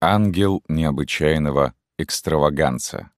Ангел необычайного экстраваганца.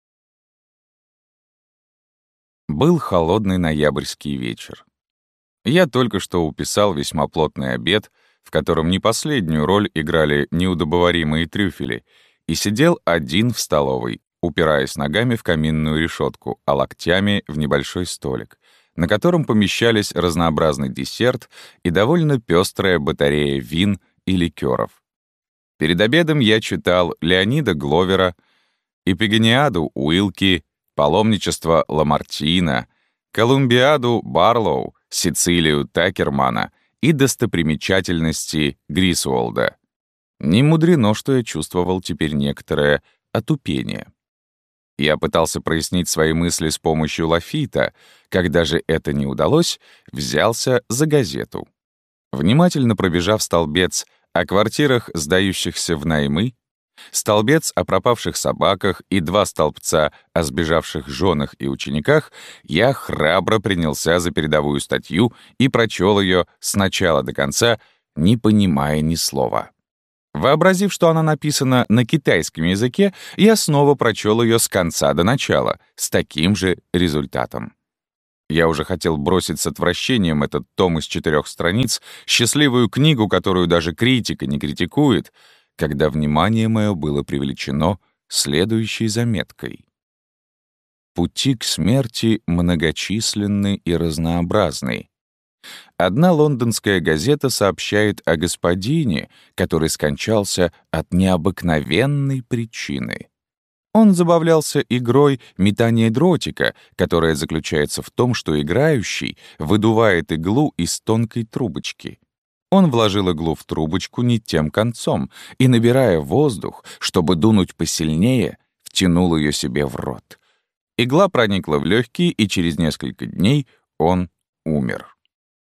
Был холодный ноябрьский вечер. Я только что уписал весьма плотный обед, в котором не последнюю роль играли неудобоваримые трюфели, и сидел один в столовой, упираясь ногами в каминную решетку, а локтями в небольшой столик, на котором помещались разнообразный десерт и довольно пестрая батарея вин и ликеров. Перед обедом я читал Леонида Гловера, Эпигониаду Уилки, Паломничество Ламартина, Колумбиаду Барлоу, Сицилию Такермана и достопримечательности Грисуолда. Не мудрено, что я чувствовал теперь некоторое отупение. Я пытался прояснить свои мысли с помощью Лафита. Когда же это не удалось, взялся за газету. Внимательно пробежав столбец о квартирах, сдающихся в наймы, столбец о пропавших собаках и 2 столбца о сбежавших женах и учениках, я храбро принялся за передовую статью и прочел ее с начала до конца, не понимая ни слова. Вообразив, что она написана на китайском языке, я снова прочел ее с конца до начала, с таким же результатом. Я уже хотел бросить с отвращением этот том из 4 страниц, счастливую книгу, которую даже критика не критикует, когда внимание мое было привлечено следующей заметкой. Пути к смерти многочисленны и разнообразны. Одна лондонская газета сообщает о господине, который скончался от необыкновенной причины. Он забавлялся игрой метания дротика, которая заключается в том, что играющий выдувает иглу из тонкой трубочки. Он вложил иглу в трубочку не тем концом и, набирая воздух, чтобы дунуть посильнее, втянул ее себе в рот. Игла проникла в легкие, и через несколько дней он умер.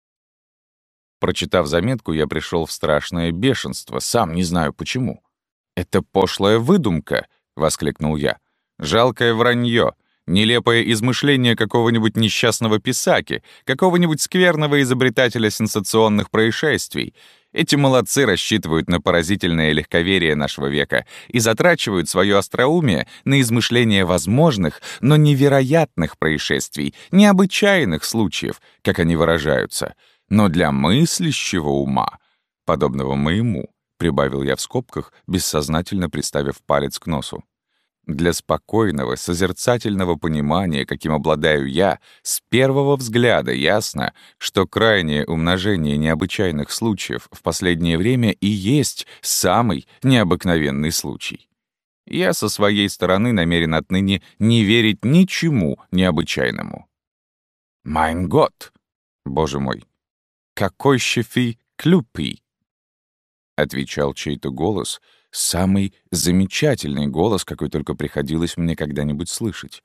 Прочитав заметку, я пришел в страшное бешенство, сам не знаю почему. «Это пошлая выдумка!» — воскликнул я. «Жалкое вранье, нелепое измышление какого-нибудь несчастного писаки, какого-нибудь скверного изобретателя сенсационных происшествий. Эти молодцы рассчитывают на поразительное легковерие нашего века и затрачивают свое остроумие на измышление возможных, но невероятных происшествий, необычайных случаев, как они выражаются. Но для мыслящего ума, подобного моему, прибавил я в скобках, бессознательно приставив палец к носу. Для спокойного, созерцательного понимания, каким обладаю я, с первого взгляда ясно, что крайнее умножение необычайных случаев в последнее время и есть самый необыкновенный случай. Я со своей стороны намерен отныне не верить ничему необычайному. «Майн гот! Боже мой! Какой щефи клюпи!» — отвечал чей-то голос, самый замечательный голос, какой только приходилось мне когда-нибудь слышать.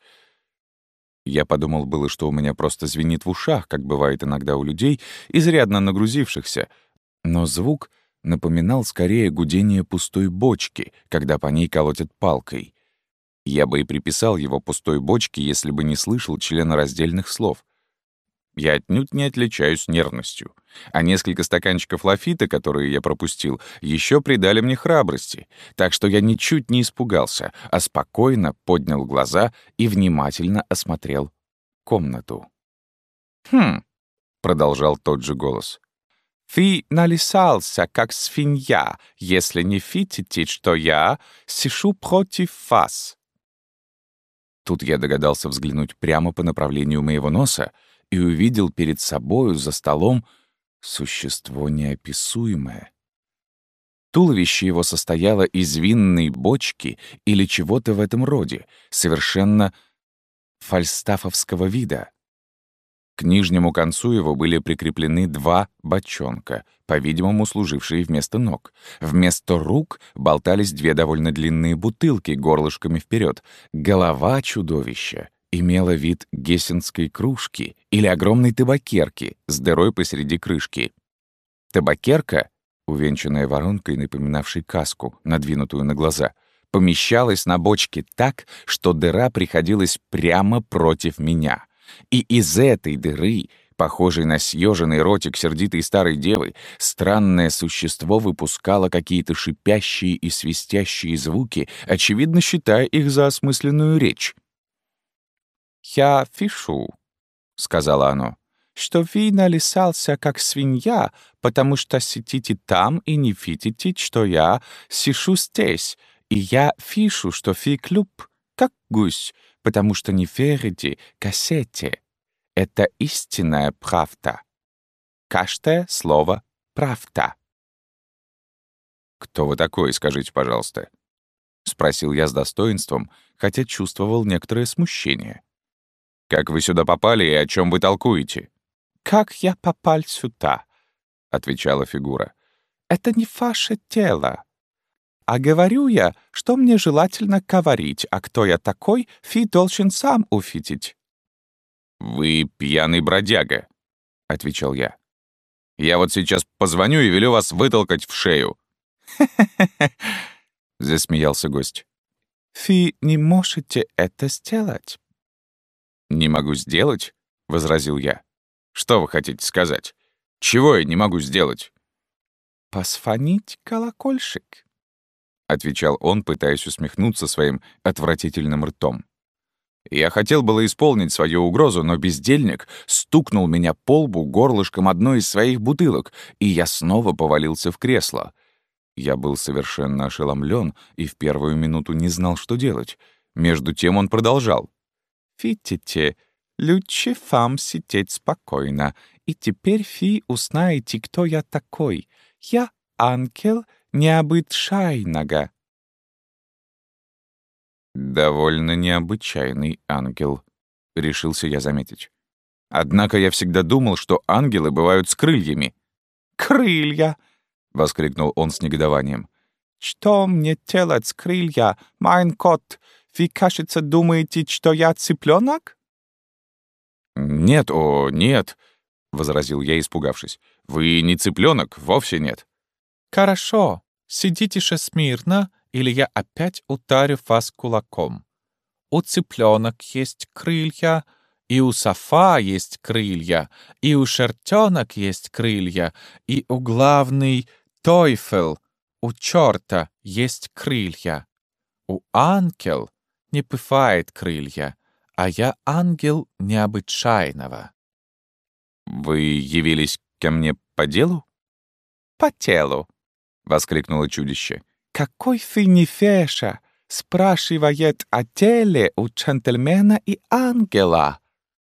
Я подумал было, что у меня просто звенит в ушах, как бывает иногда у людей, изрядно нагрузившихся, но звук напоминал скорее гудение пустой бочки, когда по ней колотят палкой. Я бы и приписал его пустой бочке, если бы не слышал членораздельных слов. Я отнюдь не отличаюсь нервностью, а несколько стаканчиков лафита, которые я пропустил, еще придали мне храбрости, так что я ничуть не испугался, а спокойно поднял глаза и внимательно осмотрел комнату. «Хм», — продолжал тот же голос, «ты налисался, как свинья, если не фитите, что я сижу против вас». Тут я догадался взглянуть прямо по направлению моего носа и увидел перед собою за столом существо неописуемое. Туловище его состояло из винной бочки или чего-то в этом роде, совершенно фальстафовского вида. К нижнему концу его были прикреплены 2 бочонка, по-видимому, служившие вместо ног. Вместо рук болтались 2 довольно длинные бутылки горлышками вперед. Голова чудовища имела вид гессенской кружки или огромной табакерки с дырой посреди крышки. Табакерка, увенчанная воронкой, напоминавшей каску, надвинутую на глаза, помещалась на бочке так, что дыра приходилась прямо против меня. И из этой дыры Похожий на съеженный ротик сердитой старой девы, странное существо выпускало какие-то шипящие и свистящие звуки, очевидно считая их за осмысленную речь. «Я пишу», — сказала оно, — «что вы налисался, как свинья, потому что сидите там и не видите, что я сижу здесь, и я пишу, что вы глуп, как гусь, потому что не верите кассете. Это истинная правда. Каждое слово — правда». «Кто вы такой, скажите, пожалуйста?» — спросил я с достоинством, хотя чувствовал некоторое смущение. «Как вы сюда попали и о чем вы толкуете?» «Как я попал сюда?» — отвечала фигура. «Это не ваше дело. А говорю я, что мне желательно говорить, а кто я такой, вы должен сам увидеть». «Вы пьяный бродяга», — отвечал я. «Я вот сейчас позвоню и велю вас вытолкать в шею». Засмеялся гость. «Вы не можете это сделать». «Не могу сделать?» — возразил я. «Что вы хотите сказать? Чего я не могу сделать?» «Позвонить колокольчик», — отвечал он, пытаясь усмехнуться своим отвратительным ртом. Я хотел было исполнить свою угрозу, но бездельник стукнул меня по лбу горлышком одной из своих бутылок, и я снова повалился в кресло. Я был совершенно ошеломлен и в первую минуту не знал, что делать. Между тем он продолжал. «Видите, лучше вам сидеть спокойно, и теперь вы узнаете, кто я такой. Я ангел необычайного». «Довольно необычайный ангел», — решился я заметить. «Однако я всегда думал, что ангелы бывают с крыльями». «Крылья!» — воскликнул он с негодованием. «Что мне делать с крылья, майн кот? Вы, кажется, думаете, что я цыпленок?» «Нет, о, нет», — возразил я, испугавшись. «Вы не цыпленок, вовсе нет». «Хорошо, сидите же смирно, или я опять ударю вас кулаком. У цыпленок есть крылья, и у софа есть крылья, и у чертенок есть крылья, и у главный тойфел, у черта есть крылья. У ангел не бывает крылья, а я ангел необычайного». «Вы явились ко мне по делу?» «По делу», — воскликнуло чудище. «Какой вы невежа! Спрашивает о деле у джентльмена и ангела!»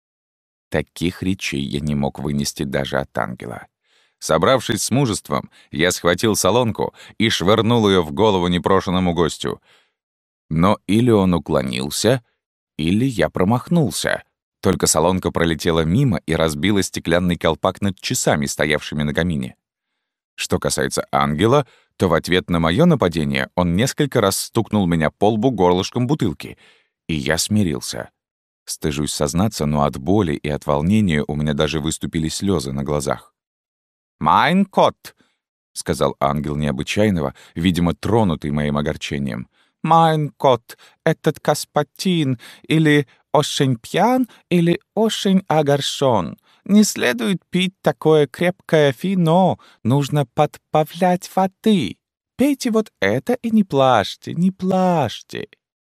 Таких речей я не мог вынести даже от ангела. Собравшись с мужеством, я схватил солонку и швырнул ее в голову непрошенному гостю. Но или он уклонился, или я промахнулся. Только солонка пролетела мимо и разбила стеклянный колпак над часами, стоявшими на камине. Что касается ангела, то в ответ на мое нападение он несколько раз стукнул меня по лбу горлышком бутылки, и я смирился. Стыжусь сознаться, но от боли и от волнения у меня даже выступили слезы на глазах. «Майн кот», — сказал ангел необычайного, видимо, тронутый моим огорчением. «Майн кот, этот господин или очень пьян, или очень огорчен. Не следует пить такое крепкое вино, нужно подбавлять воды. Пейте вот это и не плачьте, не плачьте».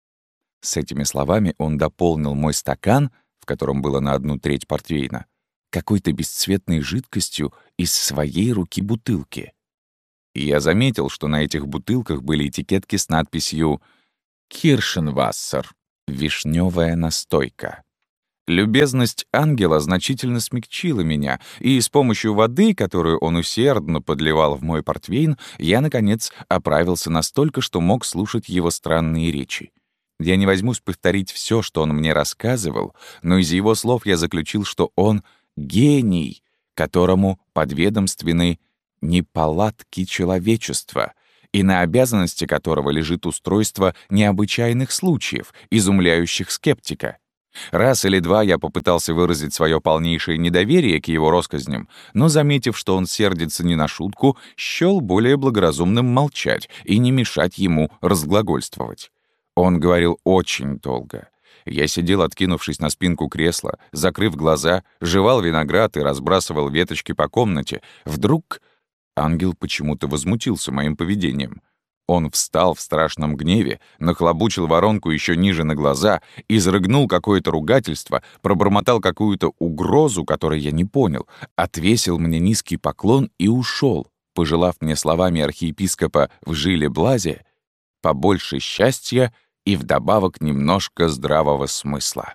С этими словами он дополнил мой стакан, в котором было на 1/3 портвейна, какой-то бесцветной жидкостью из своей руки бутылки. И я заметил, что на этих бутылках были этикетки с надписью «Киршенвассер» — «Вишневая настойка». Любезность ангела значительно смягчила меня, и с помощью воды, которую он усердно подливал в мой портвейн, я, наконец, оправился настолько, что мог слушать его странные речи. Я не возьмусь повторить все, что он мне рассказывал, но из его слов я заключил, что он — гений, которому подведомственны неполадки человечества, и на обязанности которого лежит устройство необычайных случаев, изумляющих скептика. Раз или два я попытался выразить свое полнейшее недоверие к его россказням, но, заметив, что он сердится не на шутку, счел более благоразумным молчать и не мешать ему разглагольствовать. Он говорил очень долго. Я сидел, откинувшись на спинку кресла, закрыв глаза, жевал виноград и разбрасывал веточки по комнате. Вдруг ангел почему-то возмутился моим поведением. Он встал в страшном гневе, нахлобучил воронку еще ниже на глаза, изрыгнул какое-то ругательство, пробормотал какую-то угрозу, которой я не понял, отвесил мне низкий поклон и ушел, пожелав мне словами архиепископа в Жиле-Блазе побольше счастья и вдобавок немножко здравого смысла.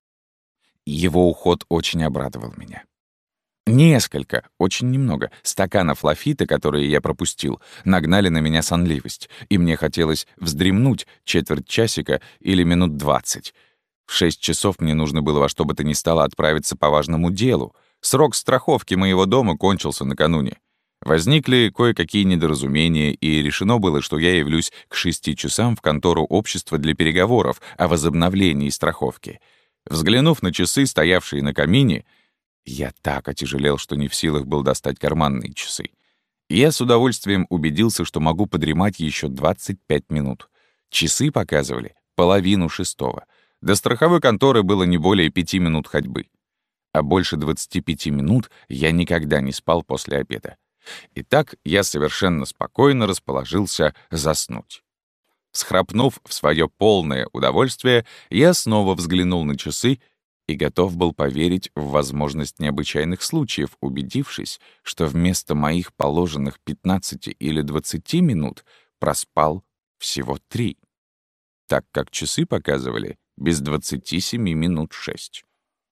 Его уход очень обрадовал меня. Несколько, очень немного, стаканов лафита, которые я пропустил, нагнали на меня сонливость, и мне хотелось вздремнуть четверть часика или минут 20. В 6 часов мне нужно было во что бы то ни стало отправиться по важному делу. Срок страховки моего дома кончился накануне. Возникли кое-какие недоразумения, и решено было, что я явлюсь к 6 часам в контору общества для переговоров о возобновлении страховки. Взглянув на часы, стоявшие на камине, я так отяжелел, что не в силах был достать карманные часы. Я с удовольствием убедился, что могу подремать еще 25 минут. Часы показывали 5:30. До страховой конторы было не более 5 минут ходьбы. А больше 25 минут я никогда не спал после обеда. Итак, я совершенно спокойно расположился заснуть. Схрапнув в свое полное удовольствие, я снова взглянул на часы и готов был поверить в возможность необычайных случаев, убедившись, что вместо моих положенных 15 или 20 минут проспал всего 3, так как часы показывали без 27 минут 6.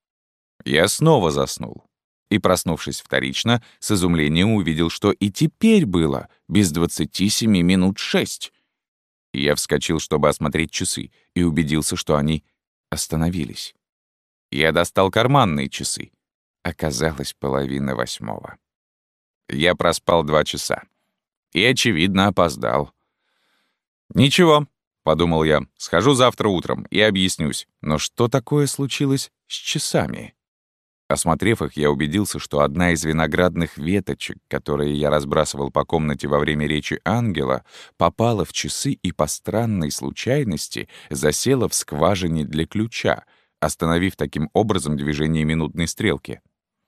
Я снова заснул и, проснувшись вторично, с изумлением увидел, что и теперь было без 27 минут 6. Я вскочил, чтобы осмотреть часы, и убедился, что они остановились. Я достал карманные часы. Оказалось 7:30. Я проспал 2 часа. И, очевидно, опоздал. «Ничего», — подумал я, — «схожу завтра утром и объяснюсь. Но что такое случилось с часами?» Осмотрев их, я убедился, что одна из виноградных веточек, которые я разбрасывал по комнате во время речи ангела, попала в часы и по странной случайности засела в скважине для ключа, остановив таким образом движение минутной стрелки.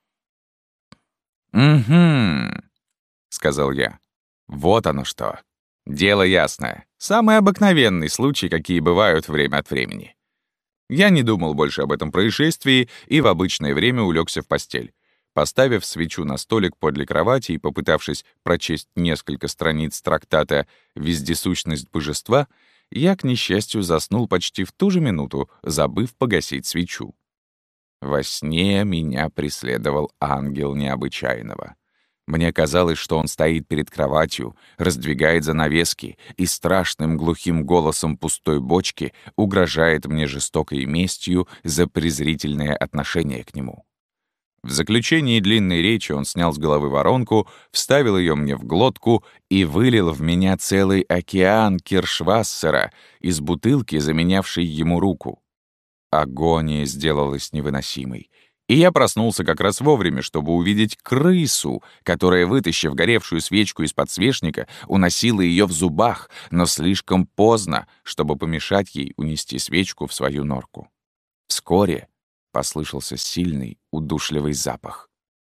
«Угу», — сказал я. «Вот оно что. Дело ясное. Самый обыкновенный случай, какие бывают время от времени». Я не думал больше об этом происшествии и в обычное время улегся в постель. Поставив свечу на столик подле кровати и попытавшись прочесть несколько страниц трактата «Вездесущность божества», я, к несчастью, заснул почти в ту же минуту, забыв погасить свечу. Во сне меня преследовал ангел необычайного. Мне казалось, что он стоит перед кроватью, раздвигает занавески и страшным глухим голосом пустой бочки угрожает мне жестокой местью за презрительное отношение к нему. В заключении длинной речи он снял с головы воронку, вставил ее мне в глотку и вылил в меня целый океан киршвассера из бутылки, заменявшей ему руку. Агония сделалась невыносимой. И я проснулся как раз вовремя, чтобы увидеть крысу, которая, вытащив горевшую свечку из подсвечника, уносила ее в зубах, но слишком поздно, чтобы помешать ей унести свечку в свою норку. Вскоре послышался сильный, удушливый запах.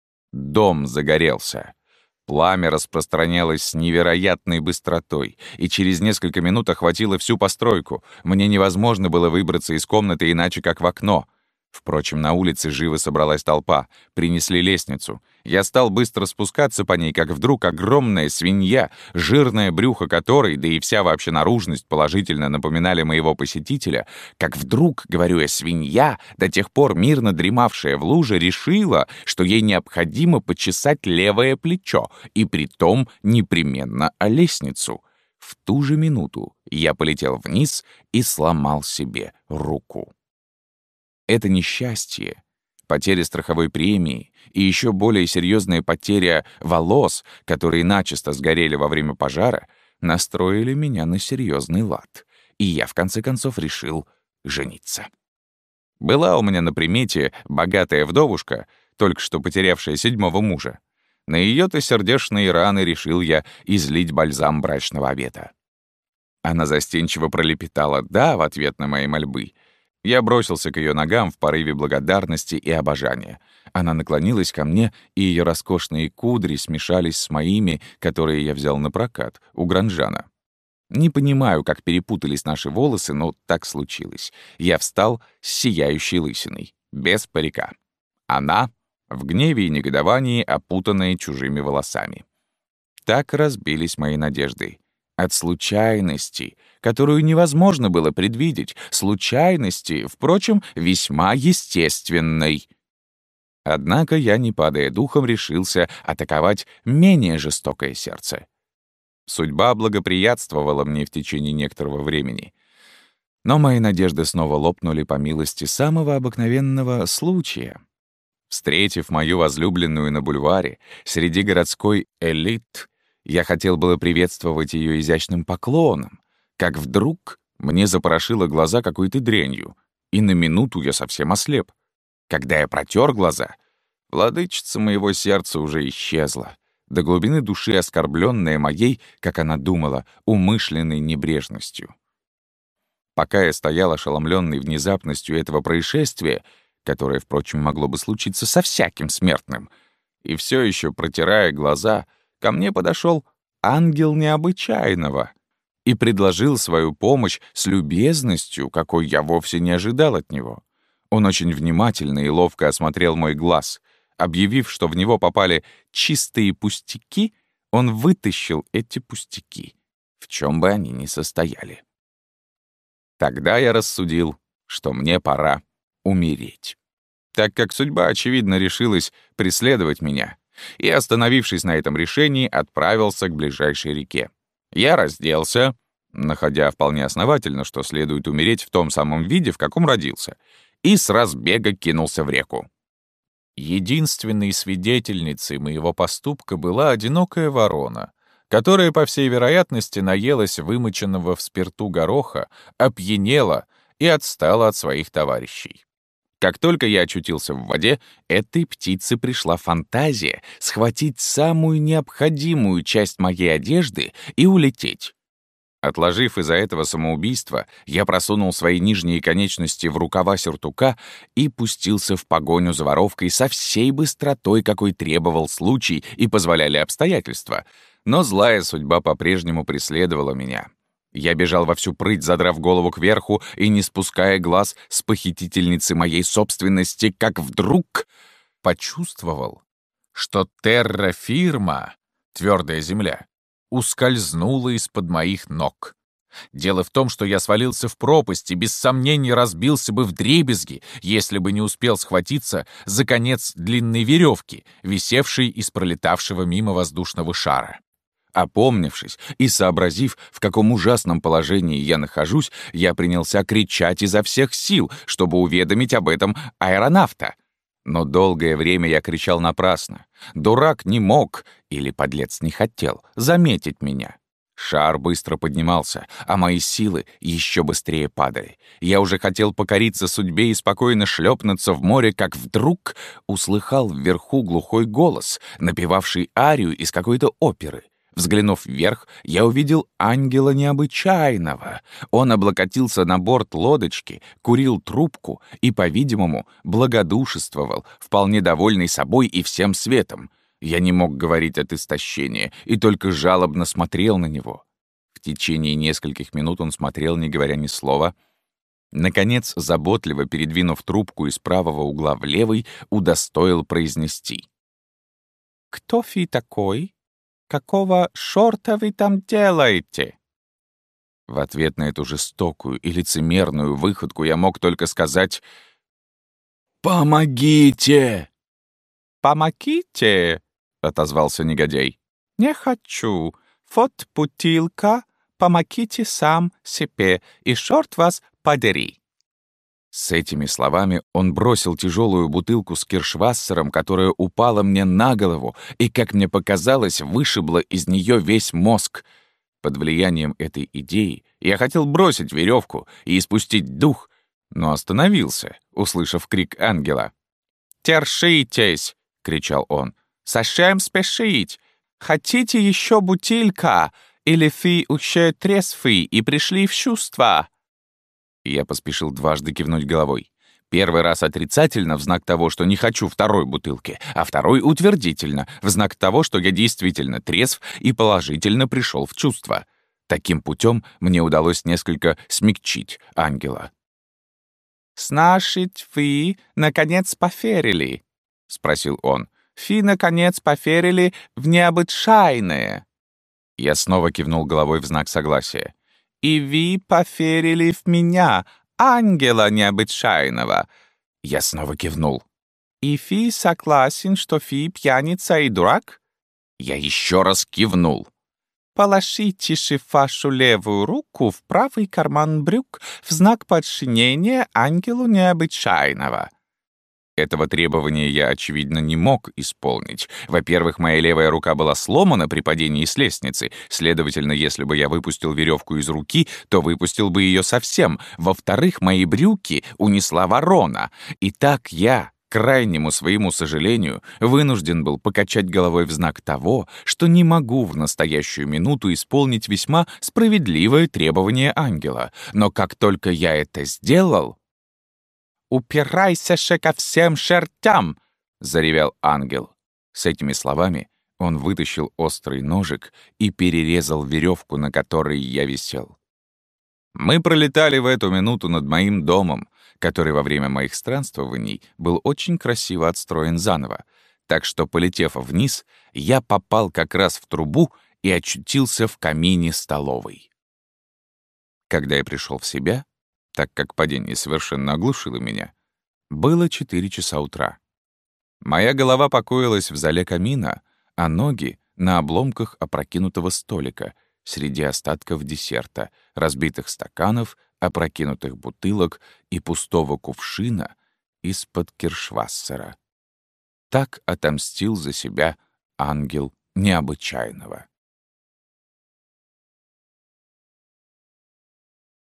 Дом загорелся. Пламя распространялось с невероятной быстротой, и через несколько минут охватило всю постройку. Мне невозможно было выбраться из комнаты иначе, как в окно. Впрочем, на улице живо собралась толпа. Принесли лестницу. Я стал быстро спускаться по ней, как вдруг огромная свинья, жирное брюхо которой, да и вся вообще наружность положительно напоминали моего посетителя, как вдруг, говорю я, свинья, до тех пор мирно дремавшая в луже, решила, что ей необходимо почесать левое плечо, и притом непременно о лестницу. В ту же минуту я полетел вниз и сломал себе руку. Это несчастье, потеря страховой премии и еще более серьезная потеря волос, которые начисто сгорели во время пожара, настроили меня на серьезный лад, и я, в конце концов, решил жениться. Была у меня на примете богатая вдовушка, только что потерявшая 7-го мужа. На ее-то сердечные раны решил я излить бальзам брачного обета. Она застенчиво пролепетала «да» в ответ на мои мольбы, Я бросился к ее ногам в порыве благодарности и обожания. Она наклонилась ко мне, и ее роскошные кудри смешались с моими, которые я взял на прокат у Гранжана. Не понимаю, как перепутались наши волосы, но так случилось. Я встал с сияющей лысиной, без парика. Она в гневе и негодовании, опутанная чужими волосами. Так разбились мои надежды. От случайности, которую невозможно было предвидеть, случайности, впрочем, весьма естественной. Однако я, не падая духом, решился атаковать менее жестокое сердце. Судьба благоприятствовала мне в течение некоторого времени. Но мои надежды снова лопнули по милости самого обыкновенного случая. Встретив мою возлюбленную на бульваре, среди городской элит, я хотел было приветствовать ее изящным поклоном, как вдруг мне запорошило глаза какой-то дрянью, и на минуту я совсем ослеп. Когда я протер глаза, владычица моего сердца уже исчезла, до глубины души оскорбленная моей, как она думала, умышленной небрежностью. Пока я стоял ошеломленный внезапностью этого происшествия, которое, впрочем, могло бы случиться со всяким смертным, и все еще протирая глаза, ко мне подошел ангел необычайного и предложил свою помощь с любезностью, какой я вовсе не ожидал от него. Он очень внимательно и ловко осмотрел мой глаз. Объявив, что в него попали чистые пустяки, он вытащил эти пустяки, в чем бы они ни состояли. Тогда я рассудил, что мне пора умереть, так как судьба, очевидно, решилась преследовать меня, и, остановившись на этом решении, отправился к ближайшей реке. Я разделся, находя вполне основательно, что следует умереть в том самом виде, в каком родился, и с разбега кинулся в реку. Единственной свидетельницей моего поступка была одинокая ворона, которая, по всей вероятности, наелась вымоченного в спирту гороха, опьянела и отстала от своих товарищей. Как только я очутился в воде, этой птице пришла фантазия схватить самую необходимую часть моей одежды и улететь. Отложив из-за этого самоубийство, я просунул свои нижние конечности в рукава сюртука и пустился в погоню за воровкой со всей быстротой, какой требовал случай и позволяли обстоятельства. Но злая судьба по-прежнему преследовала меня. Я бежал во всю прыть, задрав голову кверху и не спуская глаз с похитительницы моей собственности, как вдруг почувствовал, что терра-фирма, твердая земля, ускользнула из-под моих ног. Дело в том, что я свалился в пропасть и без сомнений разбился бы вдребезги, если бы не успел схватиться за конец длинной веревки, висевшей из пролетавшего мимо воздушного шара. Опомнившись и сообразив, в каком ужасном положении я нахожусь, я принялся кричать изо всех сил, чтобы уведомить об этом аэронавта. Но долгое время я кричал напрасно. Дурак не мог, или подлец не хотел, заметить меня. Шар быстро поднимался, а мои силы еще быстрее падали. Я уже хотел покориться судьбе и спокойно шлепнуться в море, как вдруг услыхал вверху глухой голос, напевавший арию из какой-то оперы. Взглянув вверх, я увидел ангела необычайного. Он облокотился на борт лодочки, курил трубку и, по-видимому, благодушествовал, вполне довольный собой и всем светом. Я не мог говорить от истощения и только жалобно смотрел на него. В течение нескольких минут он смотрел, не говоря ни слова. Наконец, заботливо передвинув трубку из правого угла в левый, удостоил произнести: «Кто фи такой? Какого шорта вы там делаете?» В ответ на эту жестокую и лицемерную выходку я мог только сказать: «Помогите!» «Помогите!» — отозвался негодяй. «Не хочу. Вот бутылка, помогите сам себе, и шорт вас подери». С этими словами он бросил тяжелую бутылку с киршвассером, которая упала мне на голову и, как мне показалось, вышибла из нее весь мозг. Под влиянием этой идеи я хотел бросить веревку и испустить дух, но остановился, услышав крик ангела. «Тершитесь!» — кричал он. «Зачем спешить? Хотите еще бутылька? Или вы уже трезвы и пришли в чувство?» Я поспешил дважды кивнуть головой. Первый раз отрицательно, в знак того, что не хочу второй бутылки, а второй утвердительно, в знак того, что я действительно трезв и положительно пришел в чувство. Таким путем мне удалось несколько смягчить ангела. «Значит, вы, наконец, поверили?» — спросил он. «Вы, наконец, поверили в необычайное?» Я снова кивнул головой в знак согласия. «И вы поверили в меня, ангела необычайного?» Я снова кивнул. «И вы согласен, что вы пьяница и дурак?» Я еще раз кивнул. «Положите же вашу левую руку в правый карман брюк в знак подчинения ангелу необычайного». Этого требования я, очевидно, не мог исполнить. Во-первых, моя левая рука была сломана при падении с лестницы. Следовательно, если бы я выпустил веревку из руки, то выпустил бы ее совсем. Во-вторых, мои брюки унесла ворона. И так я, к крайнему своему сожалению, вынужден был покачать головой в знак того, что не могу в настоящую минуту исполнить весьма справедливое требование ангела. Но как только я это сделал... «Упирайся же ко всем чертям!» — заревел ангел. С этими словами он вытащил острый ножик и перерезал веревку, на которой я висел. Мы пролетали в эту минуту над моим домом, который во время моих странствований был очень красиво отстроен заново, так что, полетев вниз, я попал как раз в трубу и очутился в камине столовой. Когда я пришел в себя, так как падение совершенно оглушило меня, было 4 часа утра. Моя голова покоилась в зале камина, а ноги — на обломках опрокинутого столика среди остатков десерта, разбитых стаканов, опрокинутых бутылок и пустого кувшина из-под киршвассера. Так отомстил за себя ангел необычайного.